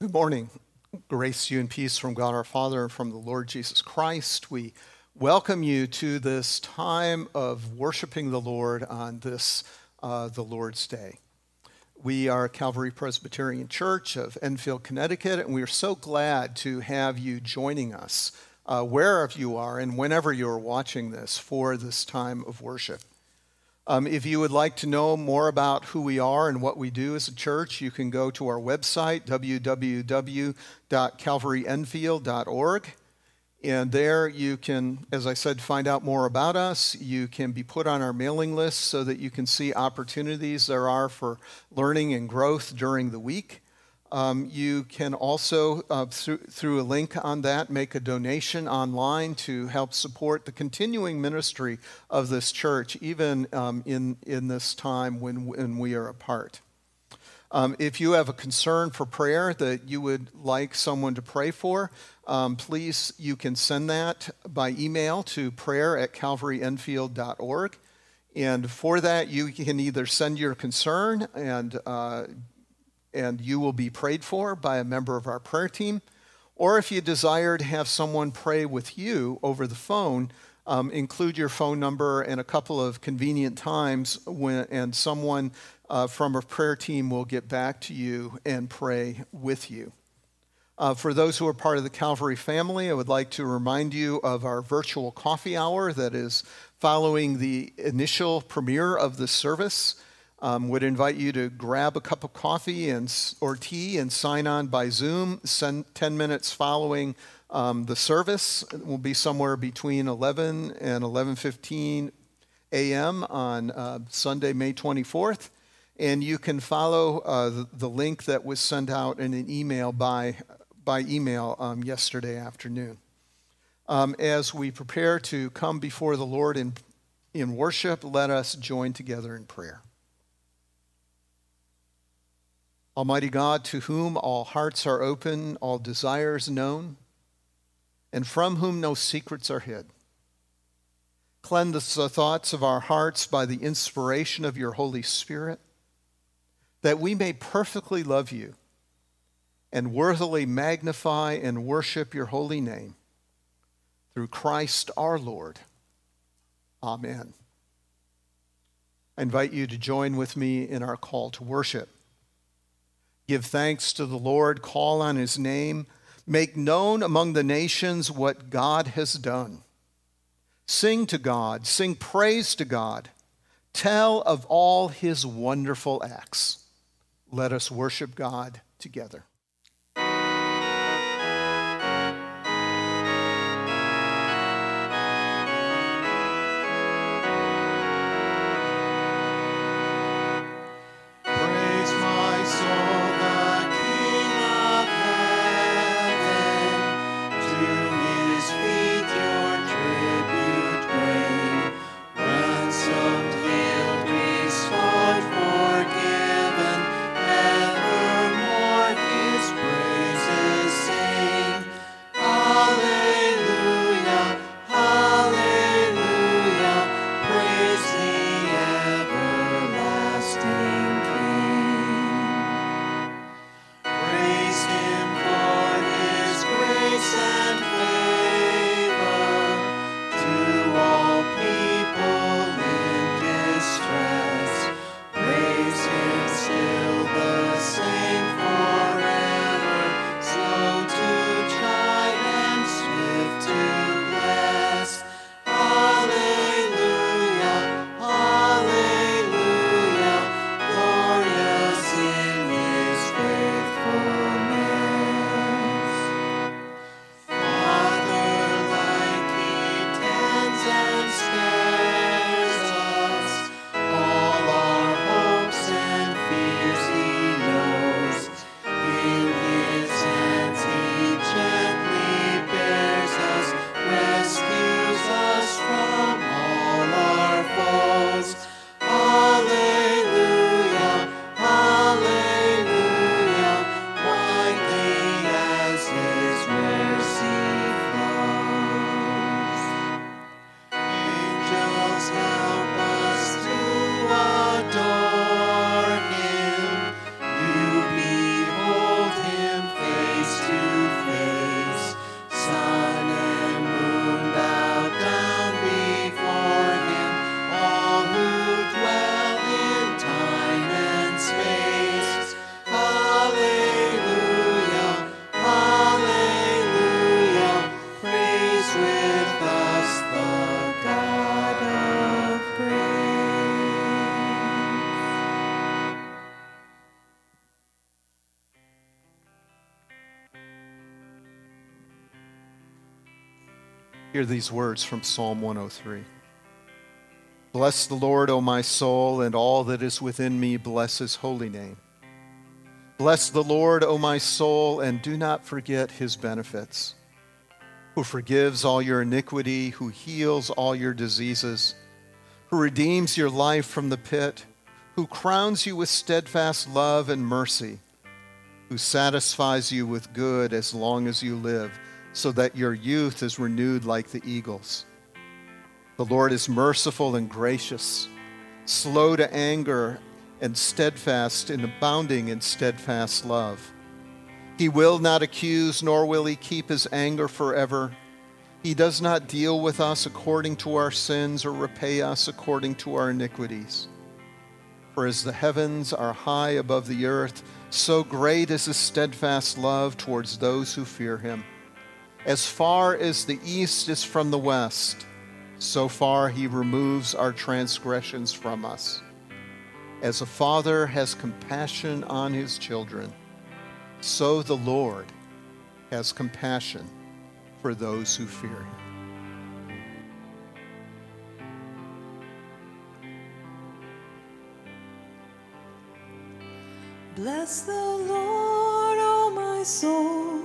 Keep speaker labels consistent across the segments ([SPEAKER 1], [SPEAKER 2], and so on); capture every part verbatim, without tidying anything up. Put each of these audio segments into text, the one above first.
[SPEAKER 1] Good morning. Grace to you and peace from God our Father and from the Lord Jesus Christ. We welcome you to this time of worshiping the Lord on this, uh, the Lord's Day. We are Calvary Presbyterian Church of Enfield, Connecticut, and we are so glad to have you joining us uh, wherever you are and whenever you're watching this for this time of worship. Um, if you would like to know more about who we are and what we do as a church, you can go to our website, w w w dot calvary enfield dot org. And there you can, as I said, find out more about us. You can be put on our mailing list so that you can see opportunities there are for learning and growth during the week. Um, you can also, uh, through, through a link on that, make a donation online to help support the continuing ministry of this church, even um, in, in this time when, when we are apart. Um, if you have a concern for prayer that you would like someone to pray for, um, please, you can send that by email to prayer at calvary enfield dot org. And for that, you can either send your concern and uh, and you will be prayed for by a member of our prayer team. Or if you desire to have someone pray with you over the phone, um, include your phone number and a couple of convenient times when, and someone uh, from our prayer team will get back to you and pray with you. Uh, for those who are part of the Calvary family, I would like to remind you of our virtual coffee hour that is following the initial premiere of the service. Um, would invite you to grab a cup of coffee and or tea and sign on by Zoom. Send ten minutes following um, the service. It will be somewhere between eleven and eleven fifteen a.m. on uh, Sunday, May twenty-fourth. And you can follow uh, the, the link that was sent out in an email by, by email um, yesterday afternoon. Um, as we prepare to come before the Lord in, in worship, let us join together in prayer. Almighty God, to whom all hearts are open, all desires known, and from whom no secrets are hid, cleanse the thoughts of our hearts by the inspiration of your Holy Spirit, that we may perfectly love you and worthily magnify and worship your holy name. Through Christ our Lord. Amen. I invite you to join with me in our call to worship. Give thanks to the Lord, call on his name, make known among the nations what God has done. Sing to God, sing praise to God, tell of all his wonderful acts. Let us worship God together.
[SPEAKER 2] Forgiven, evermore.
[SPEAKER 1] Hear these words from Psalm one oh three. Bless the Lord, O my soul, and all that is within me, bless his holy name. Bless the Lord, O my soul, and do not forget his benefits, who forgives all your iniquity, who heals all your diseases, who redeems your life from the pit, who crowns you with steadfast love and mercy, who satisfies you with good as long as you live, so that your youth is renewed like the eagles. The Lord is merciful and gracious, slow to anger and steadfast and abounding in steadfast love. He will not accuse, nor will he keep his anger forever. He does not deal with us according to our sins or repay us according to our iniquities. For as the heavens are high above the earth, so great is his steadfast love towards those who fear him. As far as the east is from the west, so far he removes our transgressions from us. As a father has compassion on his children, so the Lord has compassion for those who fear him.
[SPEAKER 2] Bless the Lord, O my soul,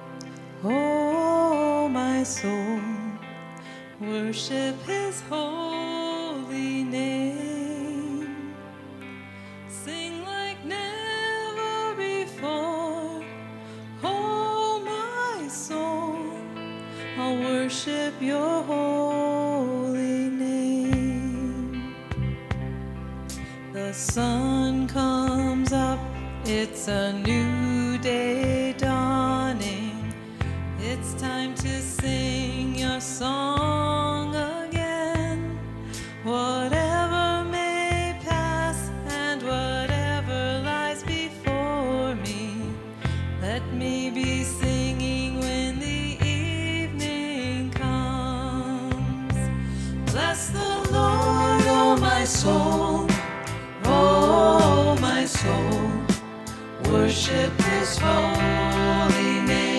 [SPEAKER 2] O my soul, worship his holy name. Sing like never before, O my soul, I'll worship your holy name. The sun comes up, it's a new day dawning. It's time to sing your song again. Whatever may pass and whatever lies before me, let me be singing when the evening comes. Bless the Lord, oh my soul, oh my soul, worship his holy name.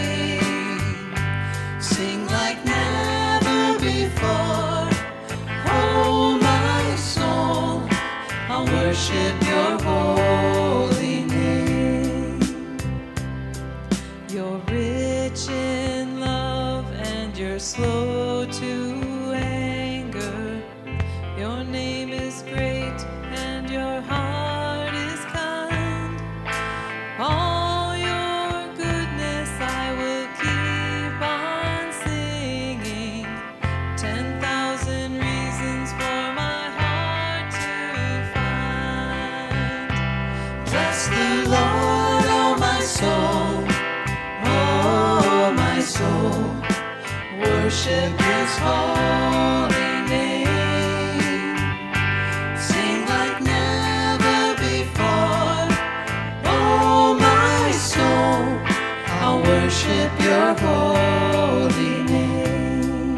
[SPEAKER 2] Sing like never before, oh my soul, I'll worship your holy name. You're rich in love and you're slow to anger. Your name is great and your heart is kind. All your goodness I will keep on singing. Ten thousand reasons for my heart to find. Bless the Lord, oh my soul, oh my soul, worship his holy name. Sing like never before, oh my soul, I'll worship your holy name.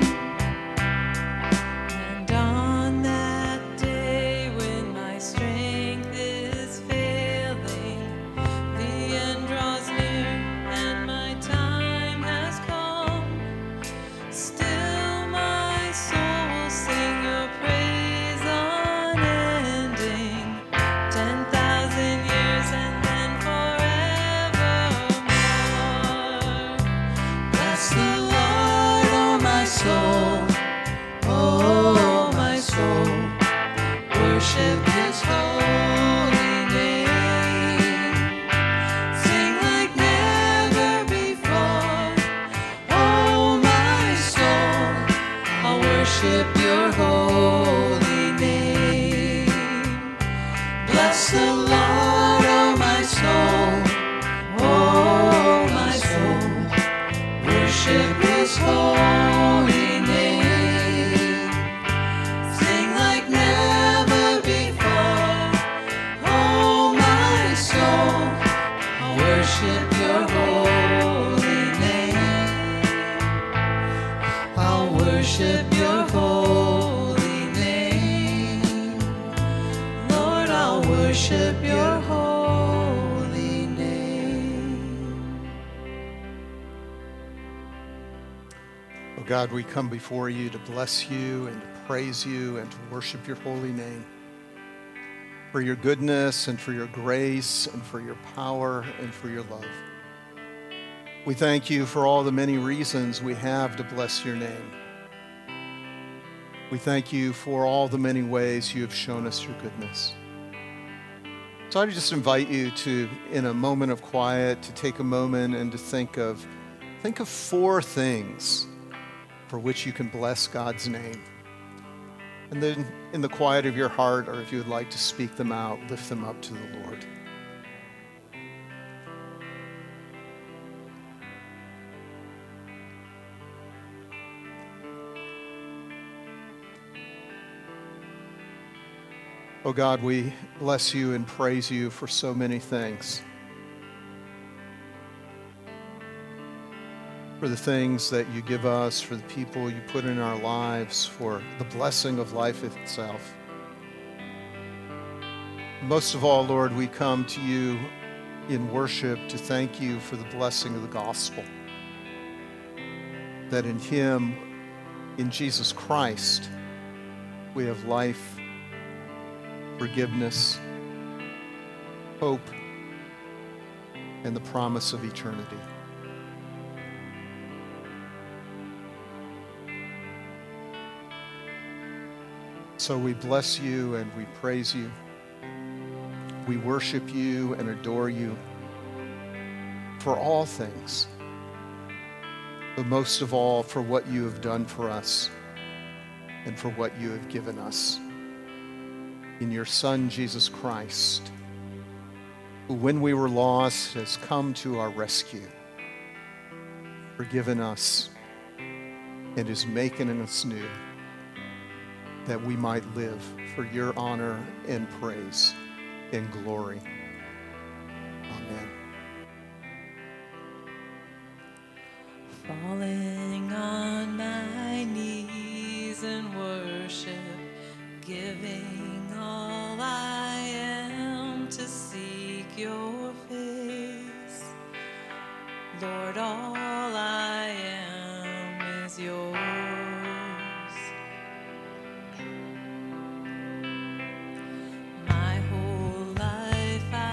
[SPEAKER 2] And on that day when my strength is failing, the end draws near and my time has come, still my soul will sing your praise unending. Ten thousand years and then forevermore. Bless the Lord, oh my soul, oh my soul, worship his holy name. Sing like never before, oh my soul, I'll worship your holy name. Bless the Lord, oh my soul, oh my soul, worship his holy name. Sing like never before, oh my soul, I'll worship your holy name. I'll worship your holy name. Lord, I'll worship your holy name.
[SPEAKER 1] Well, God, we come before you to bless you and to praise you and to worship your holy name for your goodness and for your grace and for your power and for your love. We thank you for all the many reasons we have to bless your name. We thank you for all the many ways you have shown us your goodness. So I just invite you to, in a moment of quiet, to take a moment and to think of, think of four things for which you can bless God's name. And then in the quiet of your heart, or if you would like to speak them out, lift them up to the Lord. Oh God, we bless you and praise you for so many things. For the things that you give us, for the people you put in our lives, for the blessing of life itself. Most of all, Lord, we come to you in worship to thank you for the blessing of the gospel. That in him, in Jesus Christ, we have life, forgiveness, hope, and the promise of eternity. So we bless you and we praise you. We worship you and adore you for all things, but most of all for what you have done for us and for what you have given us in your Son, Jesus Christ, who, when we were lost, has come to our rescue, forgiven us, and is making us new, that we might live for your honor and praise and glory. Amen.
[SPEAKER 2] Falling on my knees in worship, giving all I am to seek your face. Lord, all I am is yours. My whole life I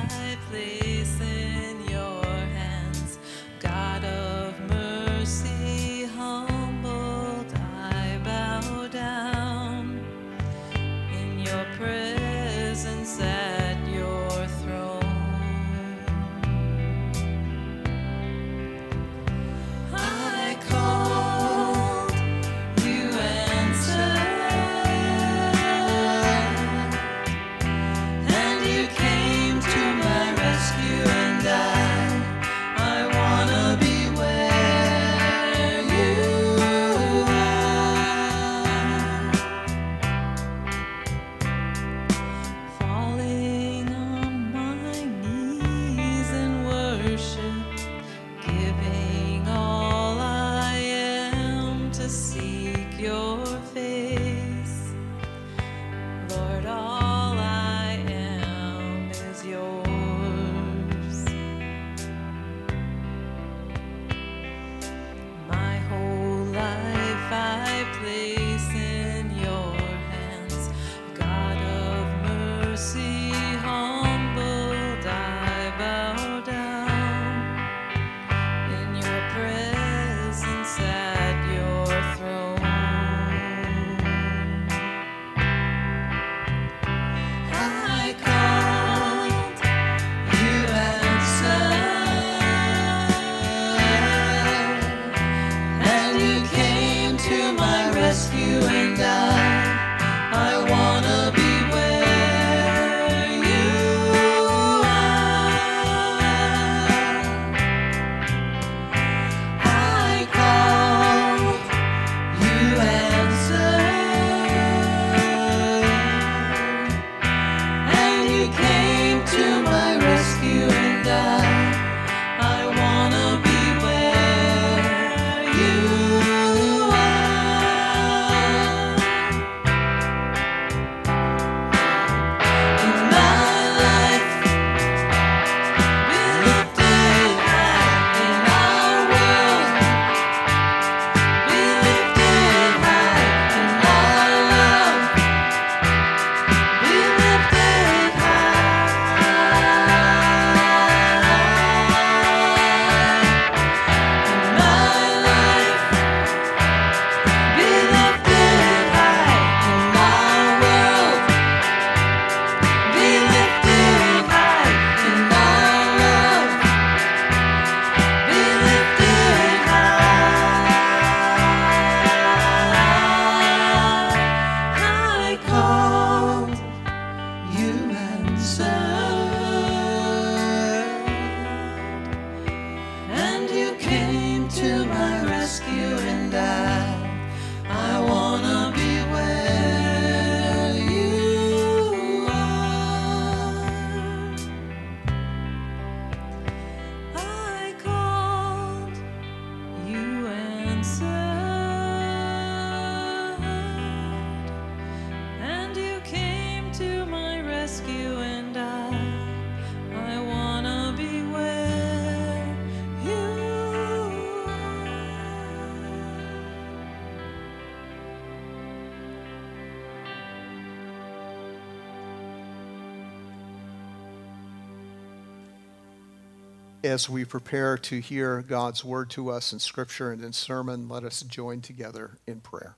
[SPEAKER 1] As we prepare to hear God's word to us in Scripture and in sermon, let us join together in prayer.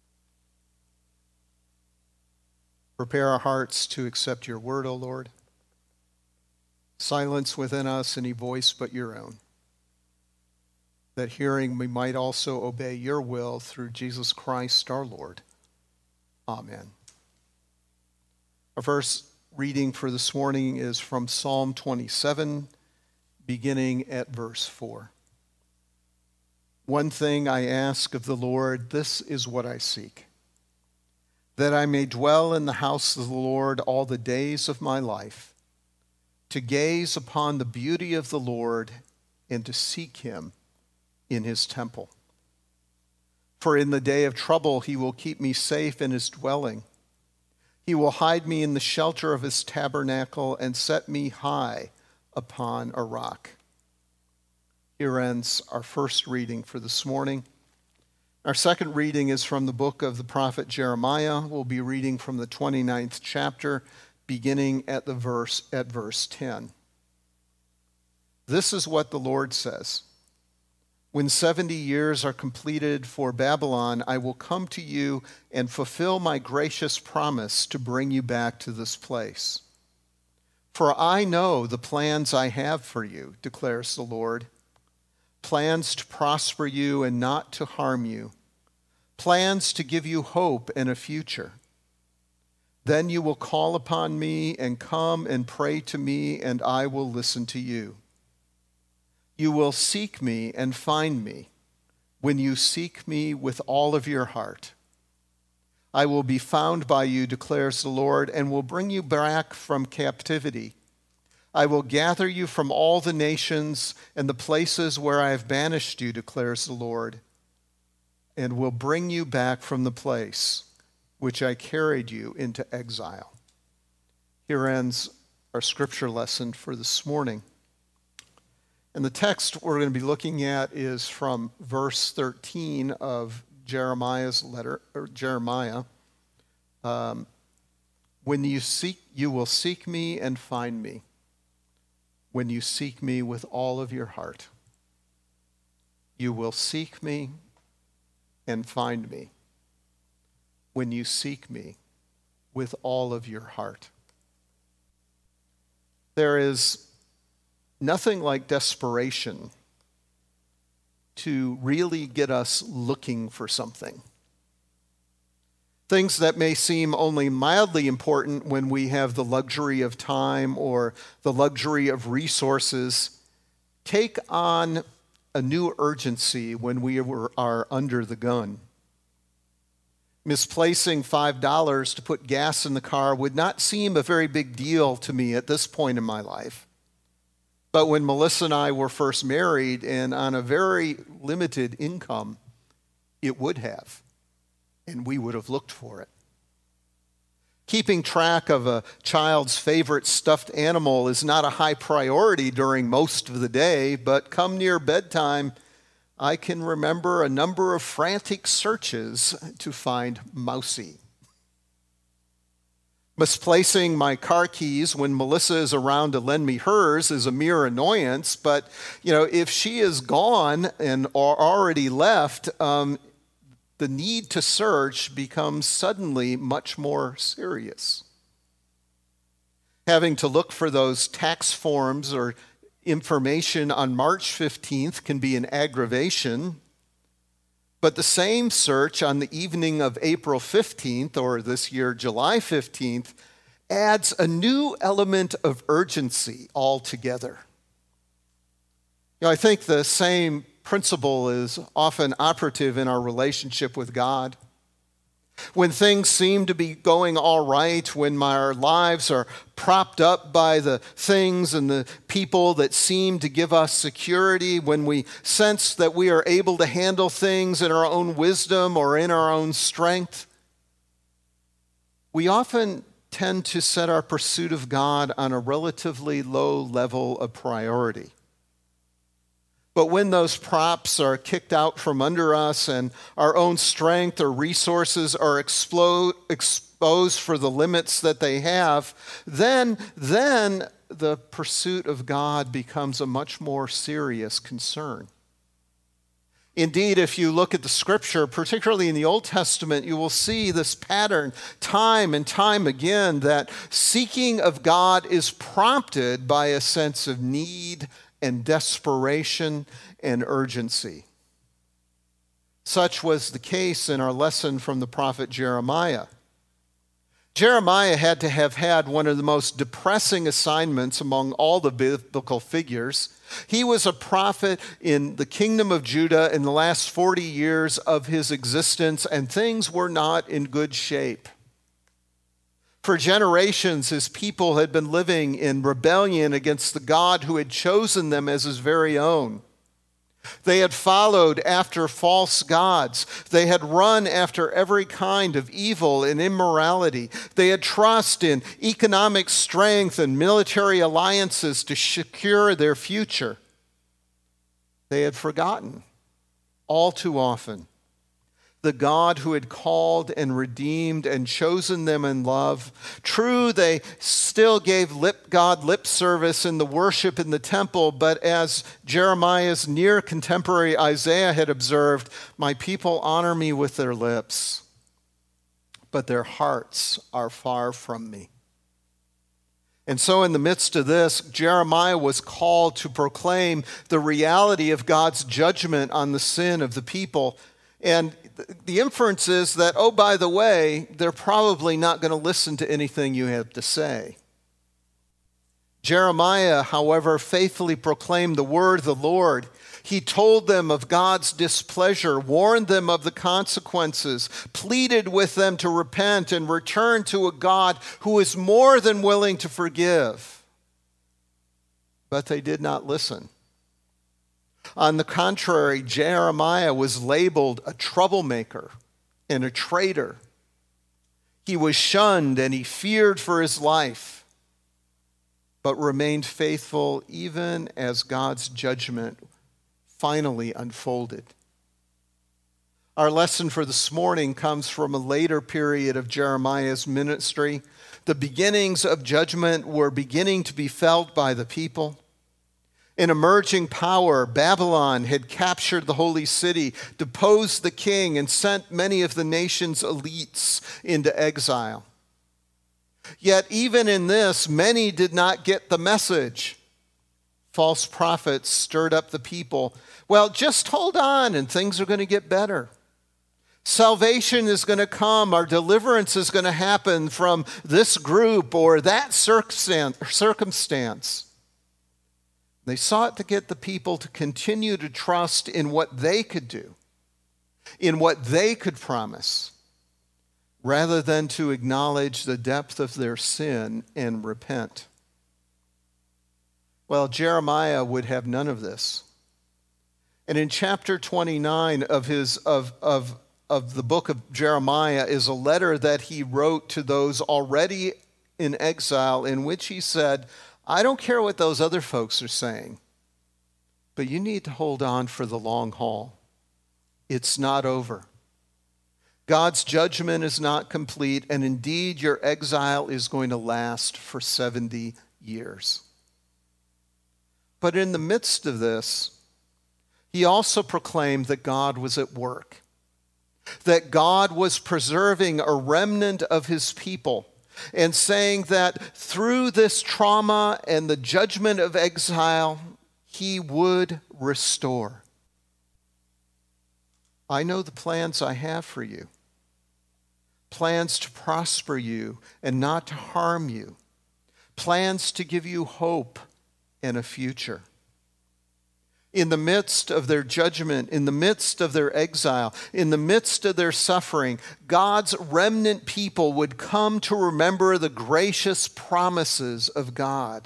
[SPEAKER 1] Prepare our hearts to accept your word, O Lord. Silence within us any voice but your own, that hearing we might also obey your will through Jesus Christ our Lord. Amen. Our first reading for this morning is from Psalm twenty-seven, beginning at verse four. One thing I ask of the Lord, this is what I seek, that I may dwell in the house of the Lord all the days of my life, to gaze upon the beauty of the Lord and to seek him in his temple. For in the day of trouble he will keep me safe in his dwelling. He will hide me in the shelter of his tabernacle and set me high upon a rock. Here ends our first reading for this morning. Our second reading is from the book of the prophet Jeremiah. We'll be reading from the twenty-ninth chapter, beginning at the verse at verse ten. This is what the Lord says. When seventy years are completed for Babylon, I will come to you and fulfill my gracious promise to bring you back to this place. For I know the plans I have for you, declares the Lord, plans to prosper you and not to harm you, plans to give you hope and a future. Then you will call upon me and come and pray to me, and I will listen to you. You will seek me and find me when you seek me with all of your heart. I will be found by you, declares the Lord, and will bring you back from captivity. I will gather you from all the nations and the places where I have banished you, declares the Lord, and will bring you back from the place which I carried you into exile. Here ends our scripture lesson for this morning. And the text we're going to be looking at is from verse thirteen of Jeremiah's letter, or Jeremiah. Um, when you seek, you will seek me and find me, when you seek me with all of your heart. You will seek me and find me, when you seek me with all of your heart. There is nothing like desperation to really get us looking for something. Things that may seem only mildly important when we have the luxury of time or the luxury of resources take on a new urgency when we are under the gun. Misplacing five dollars to put gas in the car would not seem a very big deal to me at this point in my life. But when Melissa and I were first married and on a very limited income, it would have, and we would have looked for it. Keeping track of a child's favorite stuffed animal is not a high priority during most of the day, but come near bedtime, I can remember a number of frantic searches to find Mousie. Misplacing my car keys when Melissa is around to lend me hers is a mere annoyance, but you know, if she is gone and or already left, um, the need to search becomes suddenly much more serious. Having to look for those tax forms or information on March fifteenth can be an aggravation. But the same search on the evening of April fifteenth, or this year July fifteenth, adds a new element of urgency altogether. You know, I think the same principle is often operative in our relationship with God. When things seem to be going all right, when our lives are propped up by the things and the people that seem to give us security, when we sense that we are able to handle things in our own wisdom or in our own strength, we often tend to set our pursuit of God on a relatively low level of priority. But when those props are kicked out from under us and our own strength or resources are explode, ex, expose for the limits that they have, then, then the pursuit of God becomes a much more serious concern. Indeed, if you look at the scripture, particularly in the Old Testament, you will see this pattern time and time again that seeking of God is prompted by a sense of need and desperation and urgency. Such was the case in our lesson from the prophet Jeremiah. Jeremiah had to have had one of the most depressing assignments among all the biblical figures. He was a prophet in the kingdom of Judah in the last forty years of his existence, and things were not in good shape. For generations, his people had been living in rebellion against the God who had chosen them as his very own. They had followed after false gods. They had run after every kind of evil and immorality. They had trusted in economic strength and military alliances to secure their future. They had forgotten, all too often, the God who had called and redeemed and chosen them in love. True, they still gave lip God lip service in the worship in the temple, but as Jeremiah's near contemporary Isaiah had observed, my people honor me with their lips, but their hearts are far from me. And so in the midst of this, Jeremiah was called to proclaim the reality of God's judgment on the sin of the people. And the inference is that, oh, by the way, they're probably not going to listen to anything you have to say. Jeremiah, however, faithfully proclaimed the word of the Lord. He told them of God's displeasure, warned them of the consequences, pleaded with them to repent and return to a God who is more than willing to forgive. But they did not listen. On the contrary, Jeremiah was labeled a troublemaker and a traitor. He was shunned and he feared for his life, but remained faithful even as God's judgment finally unfolded. Our lesson for this morning comes from a later period of Jeremiah's ministry. The beginnings of judgment were beginning to be felt by the people. An emerging power, Babylon, had captured the holy city, deposed the king, and sent many of the nation's elites into exile. Yet even in this, many did not get the message. False prophets stirred up the people. Well, just hold on and things are going to get better. Salvation is going to come. Our deliverance is going to happen from this group or that circumstance. They sought to get the people to continue to trust in what they could do, in what they could promise, rather than to acknowledge the depth of their sin and repent. Well, Jeremiah would have none of this. And in chapter twenty-nine of his of of of the book of Jeremiah is a letter that he wrote to those already in exile, in which he said, I don't care what those other folks are saying, but you need to hold on for the long haul. It's not over. God's judgment is not complete, and indeed your exile is going to last for seventy years. But in the midst of this, he also proclaimed that God was at work, that God was preserving a remnant of his people, and saying that through this trauma and the judgment of exile, he would restore. I know the plans I have for you, plans to prosper you and not to harm you, plans to give you hope and a future. In the midst of their judgment, in the midst of their exile, in the midst of their suffering, God's remnant people would come to remember the gracious promises of God.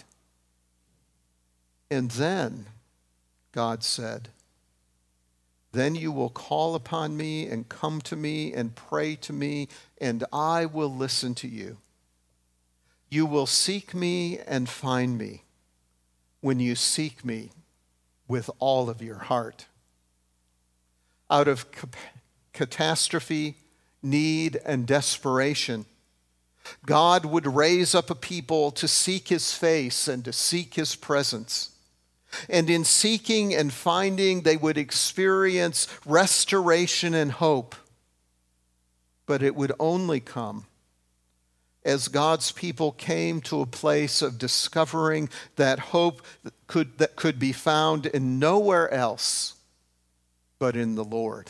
[SPEAKER 1] And then, God said, then you will call upon me and come to me and pray to me, and I will listen to you. You will seek me and find me when you seek me with all of your heart. Out of catastrophe, need, and desperation, God would raise up a people to seek his face and to seek his presence. And in seeking and finding, they would experience restoration and hope. But it would only come as God's people came to a place of discovering that hope that could, that could be found in nowhere else but in the Lord.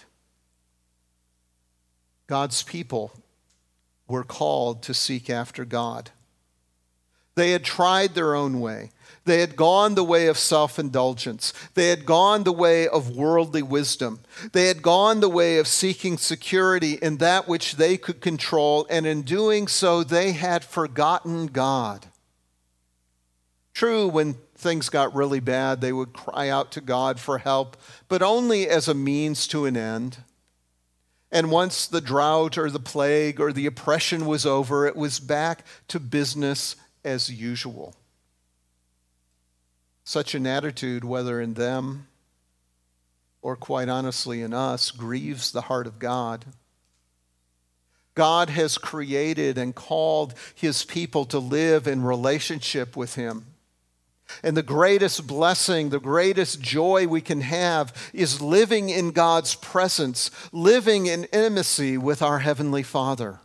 [SPEAKER 1] God's people were called to seek after God. They had tried their own way. They had gone the way of self-indulgence. They had gone the way of worldly wisdom. They had gone the way of seeking security in that which they could control, and in doing so, they had forgotten God. True, when things got really bad, they would cry out to God for help, but only as a means to an end. And once the drought or the plague or the oppression was over, it was back to business as usual. Such an attitude, whether in them or quite honestly in us, grieves the heart of God. God has created and called his people to live in relationship with him. And the greatest blessing, the greatest joy we can have is living in God's presence, living in intimacy with our Heavenly Father.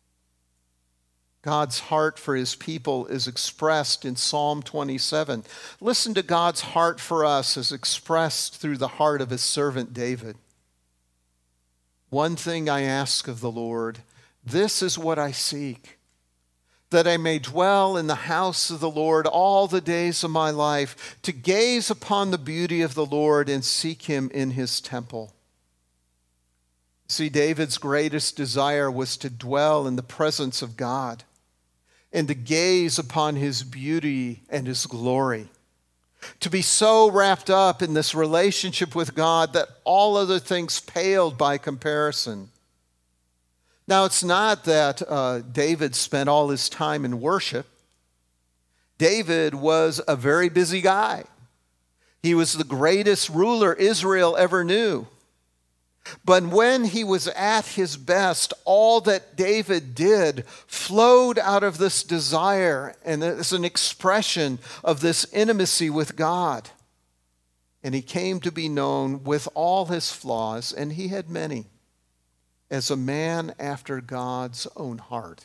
[SPEAKER 1] God's heart for his people is expressed in Psalm twenty-seven. Listen to God's heart for us as expressed through the heart of his servant David. One thing I ask of the Lord, this is what I seek, that I may dwell in the house of the Lord all the days of my life, to gaze upon the beauty of the Lord and seek him in his temple. See, David's greatest desire was to dwell in the presence of God and to gaze upon his beauty and his glory, to be so wrapped up in this relationship with God that all other things paled by comparison. Now, it's not that uh, David spent all his time in worship. David was a very busy guy. He was the greatest ruler Israel ever knew. But when he was at his best, all that David did flowed out of this desire, and it's an expression of this intimacy with God. And he came to be known with all his flaws, and he had many, as a man after God's own heart.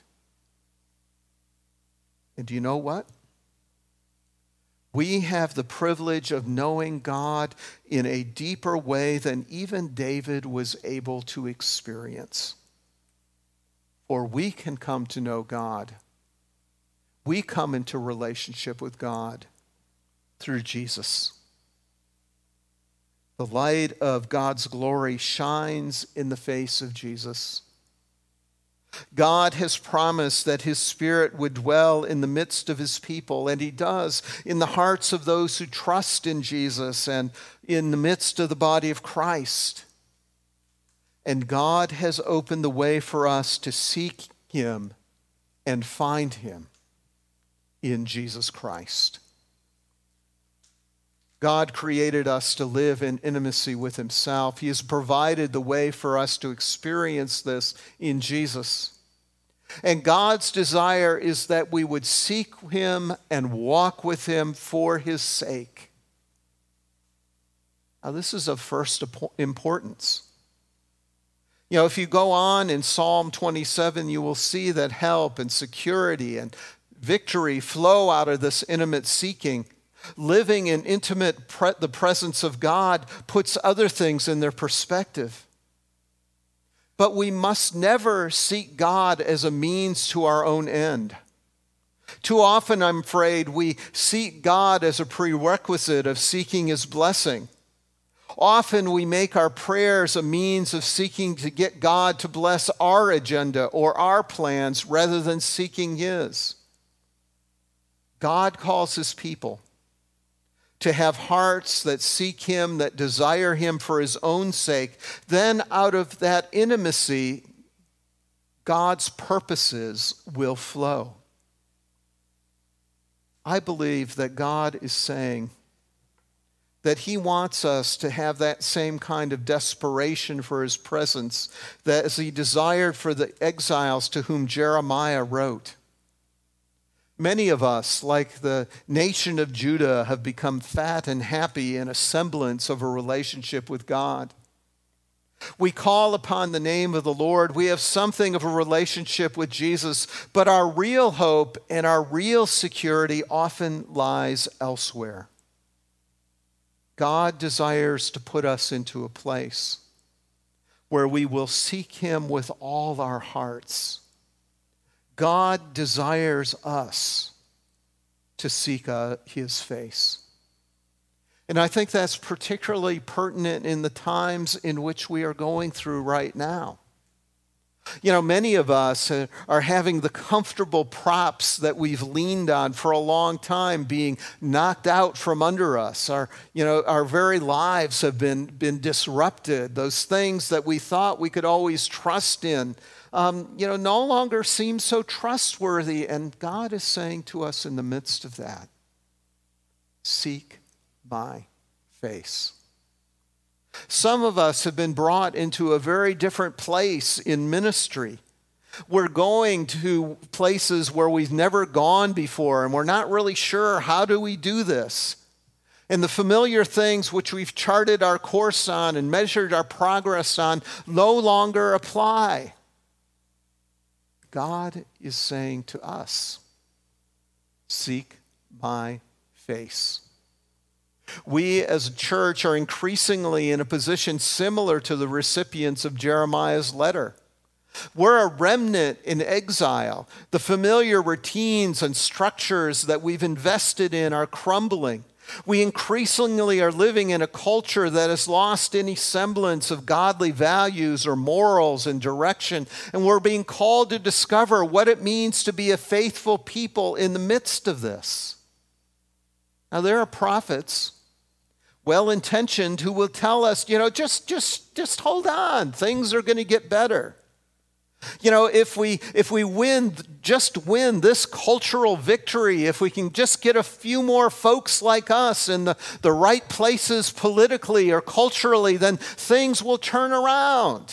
[SPEAKER 1] And do you know what? We have the privilege of knowing God in a deeper way than even David was able to experience. Or we can come to know God. We come into relationship with God through Jesus. The light of God's glory shines in the face of Jesus. God has promised that his Spirit would dwell in the midst of his people, and he does in the hearts of those who trust in Jesus and in the midst of the body of Christ. And God has opened the way for us to seek him and find him in Jesus Christ. God created us to live in intimacy with himself. He has provided the way for us to experience this in Jesus. And God's desire is that we would seek him and walk with him for his sake. Now, this is of first importance. You know, if you go on in Psalm twenty-seven, you will see that help and security and victory flow out of this intimate seeking. Living in intimate pre- the presence of God puts other things in their perspective. But we must never seek God as a means to our own end. Too often, I'm afraid, we seek God as a prerequisite of seeking his blessing. Often we make our prayers a means of seeking to get God to bless our agenda or our plans rather than seeking his. God calls his people to have hearts that seek him, that desire him for his own sake. Then out of that intimacy, God's purposes will flow. I believe that God is saying that he wants us to have that same kind of desperation for his presence that as he desired for the exiles to whom Jeremiah wrote. Many of us, like the nation of Judah, have become fat and happy in a semblance of a relationship with God. We call upon the name of the Lord. We have something of a relationship with Jesus, but our real hope and our real security often lies elsewhere. God desires to put us into a place where we will seek him with all our hearts. God desires us to seek uh, his face. And I think that's particularly pertinent in the times in which we are going through right now. You know, many of us are having the comfortable props that we've leaned on for a long time being knocked out from under us. Our, you know, our very lives have been, been disrupted. Those things that we thought we could always trust in, um, you know, no longer seem so trustworthy. And God is saying to us in the midst of that, seek my face. Some of us have been brought into a very different place in ministry. We're going to places where we've never gone before, and we're not really sure, how do we do this? And the familiar things which we've charted our course on and measured our progress on no longer apply. God is saying to us, seek my face. We as a church are increasingly in a position similar to the recipients of Jeremiah's letter. We're a remnant in exile. The familiar routines and structures that we've invested in are crumbling. We increasingly are living in a culture that has lost any semblance of godly values or morals and direction, and we're being called to discover what it means to be a faithful people in the midst of this. Now, there are prophets, well-intentioned, who will tell us, you know, just, just, just hold on. Things are going to get better. You know, if we, if we win, just win this cultural victory, if we can just get a few more folks like us in the, the right places politically or culturally, then things will turn around.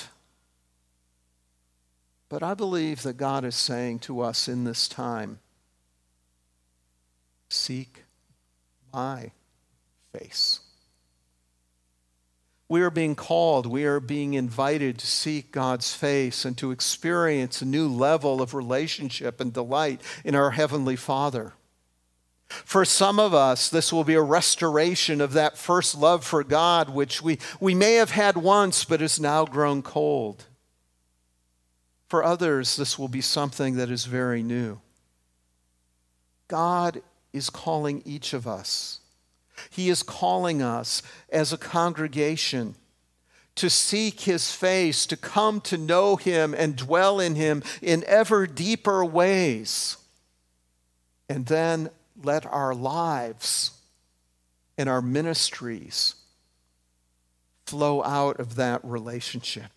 [SPEAKER 1] But I believe that God is saying to us in this time, seek my face. We are being called, we are being invited to seek God's face and to experience a new level of relationship and delight in our Heavenly Father. For some of us, this will be a restoration of that first love for God, which we, we may have had once but has now grown cold. For others, this will be something that is very new. God is calling each of us. He is calling us as a congregation to seek his face, to come to know him and dwell in him in ever deeper ways. And then let our lives and our ministries flow out of that relationship.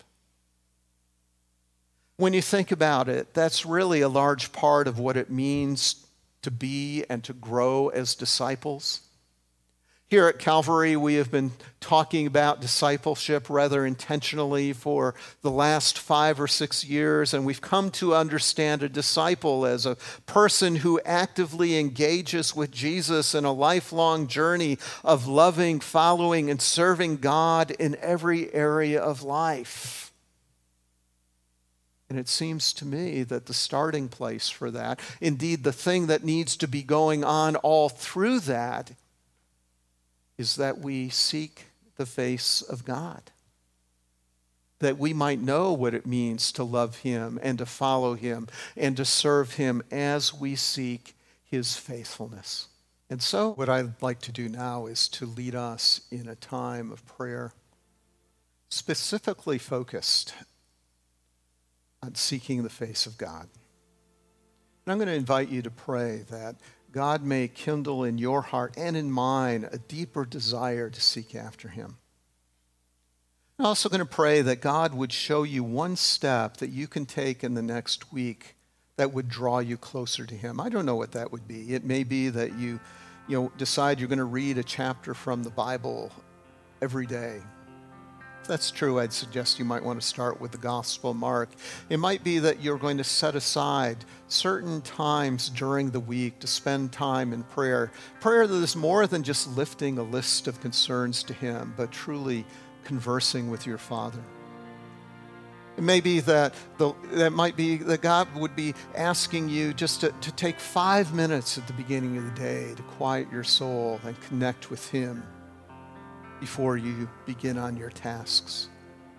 [SPEAKER 1] When you think about it, that's really a large part of what it means to be and to grow as disciples. Here at Calvary, we have been talking about discipleship rather intentionally for the last five or six years, and we've come to understand a disciple as a person who actively engages with Jesus in a lifelong journey of loving, following, and serving God in every area of life. And it seems to me that the starting place for that, indeed the thing that needs to be going on all through that, is that we seek the face of God, that we might know what it means to love him and to follow him and to serve him as we seek his faithfulness. And so what I'd like to do now is to lead us in a time of prayer, specifically focused on seeking the face of God. And I'm going to invite you to pray that God may kindle in your heart and in mine a deeper desire to seek after him. I'm also going to pray that God would show you one step that you can take in the next week that would draw you closer to him. I don't know what that would be. It may be that you, you know, decide you're going to read a chapter from the Bible every day that's true, I'd suggest you might want to start with the Gospel of Mark. It might be that you're going to set aside certain times during the week to spend time in prayer. Prayer that is more than just lifting a list of concerns to Him, but truly conversing with your Father. It may be that the, that might be that God would be asking you just to, to take five minutes at the beginning of the day to quiet your soul and connect with Him before you begin on your tasks.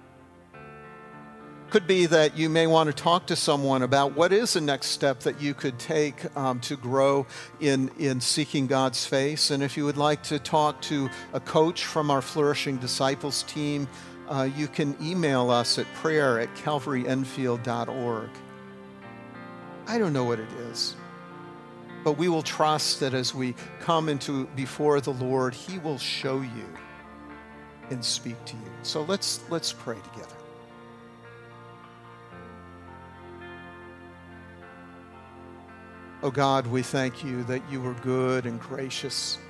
[SPEAKER 1] Could be that you may want to talk to someone about what is the next step that you could take um, to grow in, in seeking God's face. And if you would like to talk to a coach from our Flourishing Disciples team, uh, you can email us at prayer at calvary enfield dot org. I don't know what it is, but we will trust that as we come into before the Lord, He will show you and speak to you. So let's let's pray together. Oh God, we thank you that you are good and gracious,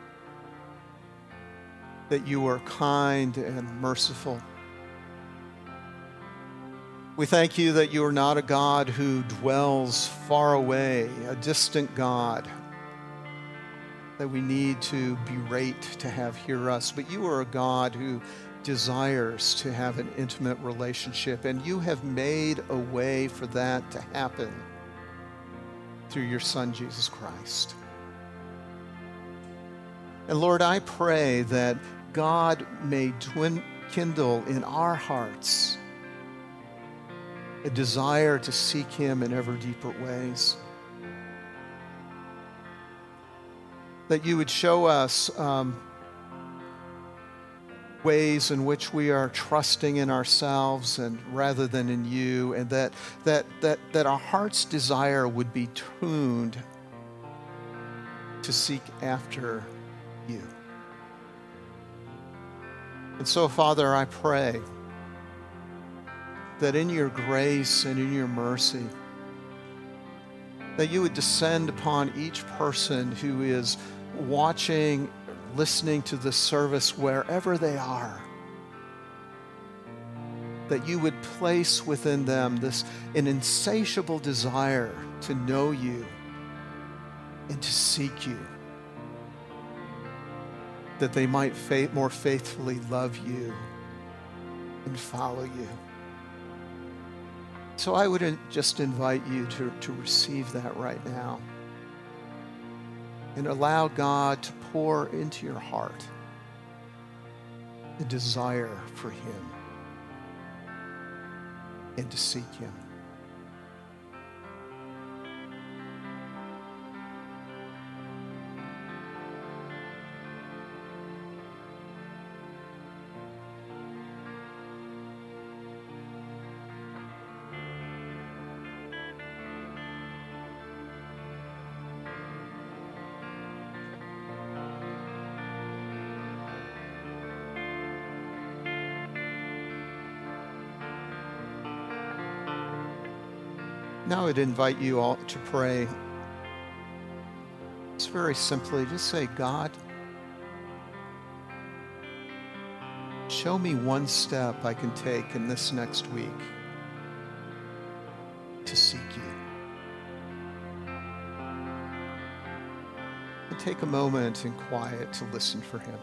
[SPEAKER 1] that you are kind and merciful. We thank you that you are not a God who dwells far away, a distant God that we need to berate to have hear us, but you are a God who desires to have an intimate relationship, and you have made a way for that to happen through your Son, Jesus Christ. And Lord, I pray that God may twin, kindle in our hearts a desire to seek Him in ever deeper ways. That you would show us um, ways in which we are trusting in ourselves and rather than in you, and that that that that our heart's desire would be tuned to seek after you. And so, Father, I pray that in your grace and in your mercy, that you would descend upon each person who is watching, listening to this service wherever they are, that you would place within them this an insatiable desire to know you and to seek you, that they might fa- more faithfully love you and follow you. So I would in- just invite you to, to receive that right now and allow God to pour into your heart the desire for Him and to seek Him. Now I'd invite you all to pray. It's very simply, just say, God, show me one step I can take in this next week to seek you. And take a moment in quiet to listen for Him.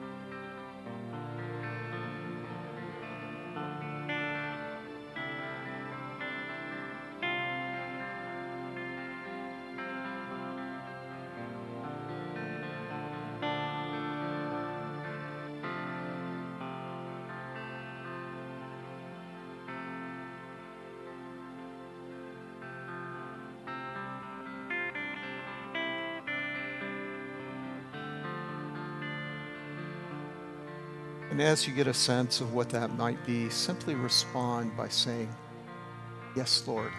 [SPEAKER 1] And as you get a sense of what that might be, simply respond by saying, "Yes, Lord.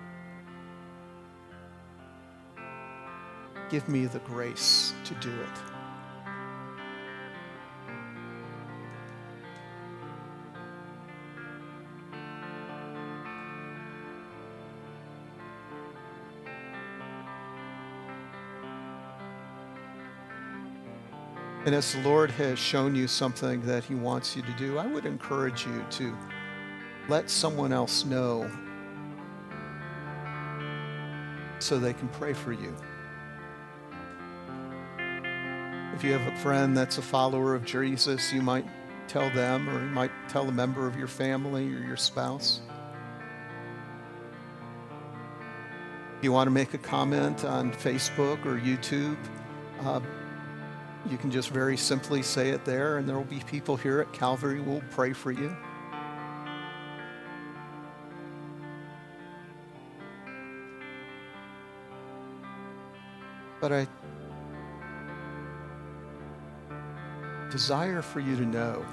[SPEAKER 1] Give me the grace to do it." And as the Lord has shown you something that he wants you to do, I would encourage you to let someone else know so they can pray for you. If you have a friend that's a follower of Jesus, you might tell them, or you might tell a member of your family or your spouse. If you want to make a comment on Facebook or YouTube, uh, you can just very simply say it there, and there will be people here at Calvary who will pray for you. But I desire for you to know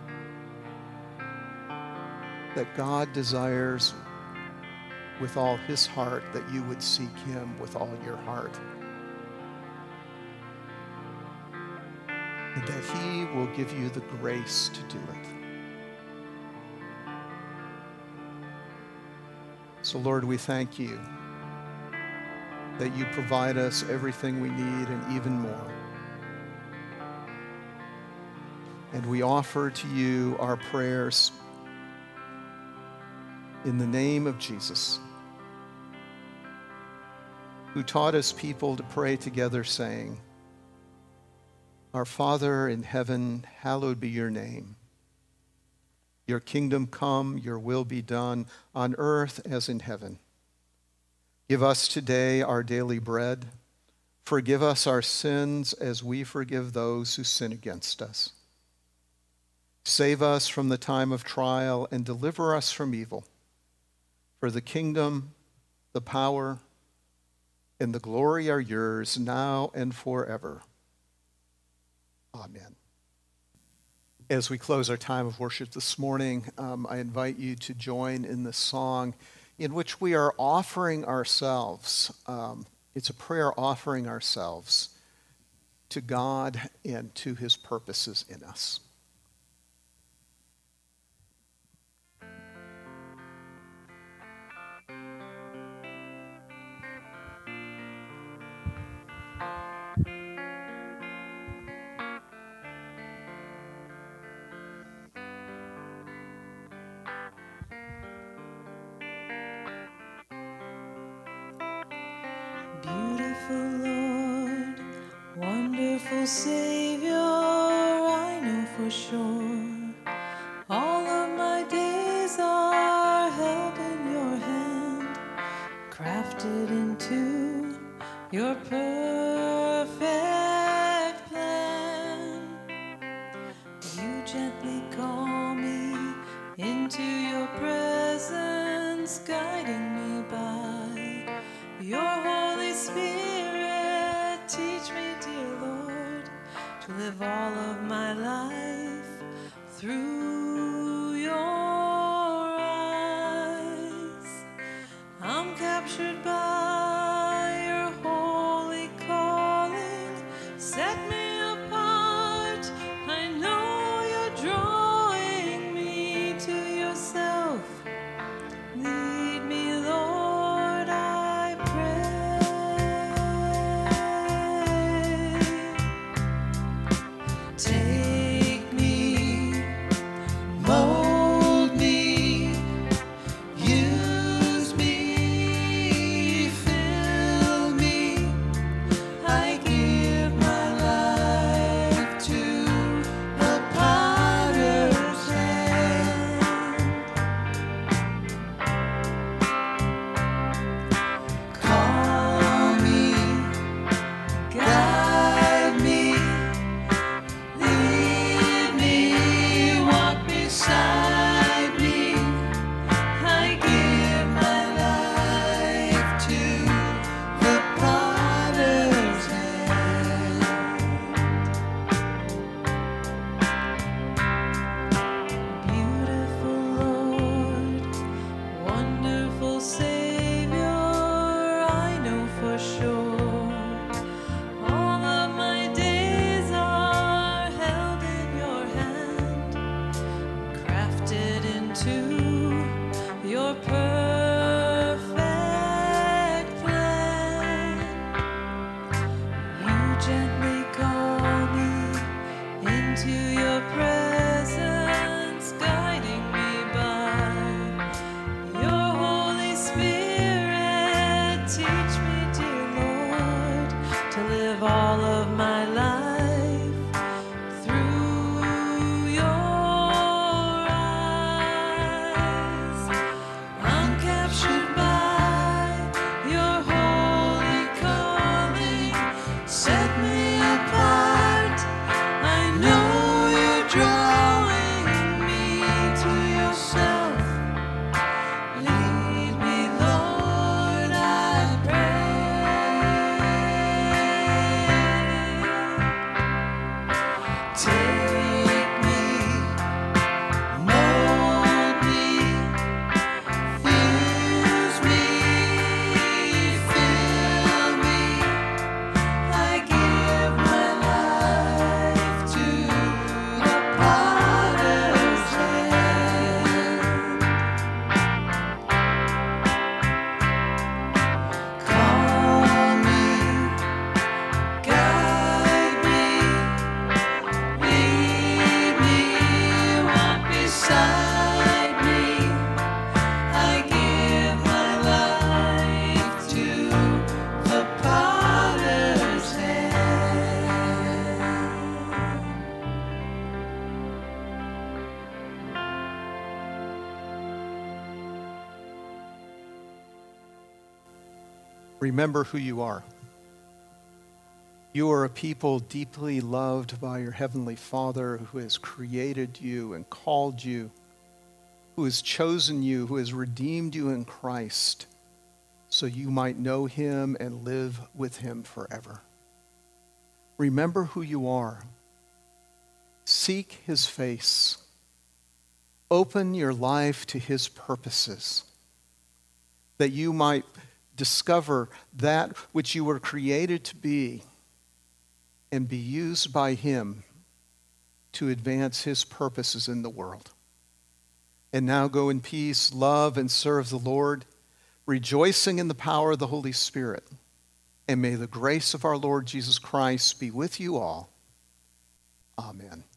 [SPEAKER 1] that God desires with all his heart that you would seek him with all your heart. And that he will give you the grace to do it. So Lord, we thank you that you provide us everything we need and even more. And we offer to you our prayers in the name of Jesus, who taught us people to pray together, saying, Our Father in heaven, hallowed be your name. Your kingdom come, your will be done on earth as in heaven. Give us today our daily bread. Forgive us our sins as we forgive those who sin against us. Save us from the time of trial and deliver us from evil. For the kingdom, the power, and the glory are yours now and forever. Amen. As we close our time of worship this morning, um, I invite you to join in this song in which we are offering ourselves. Um, it's a prayer offering ourselves to God and to his purposes in us.
[SPEAKER 2] Beautiful Lord, wonderful Savior, I know for sure all of my days are held in your hand, crafted into your perfect plan. You gently call me into your presence, guiding me by your Holy Spirit. Teach me, dear Lord, to live all of my life through your eyes. I'm captured by your holy calling. Set me apart. I know you're drawing me to yourself. Lead me, Lord, I pray. Take me,
[SPEAKER 1] Remember who you are. You are a people deeply loved by your Heavenly Father who has created you and called you, who has chosen you, who has redeemed you in Christ, so you might know him and live with him forever. Remember who you are. Seek his face. Open your life to his purposes, that you might discover that which you were created to be and be used by him to advance his purposes in the world. And now go in peace, love, and serve the Lord, rejoicing in the power of the Holy Spirit. And may the grace of our Lord Jesus Christ be with you all. Amen.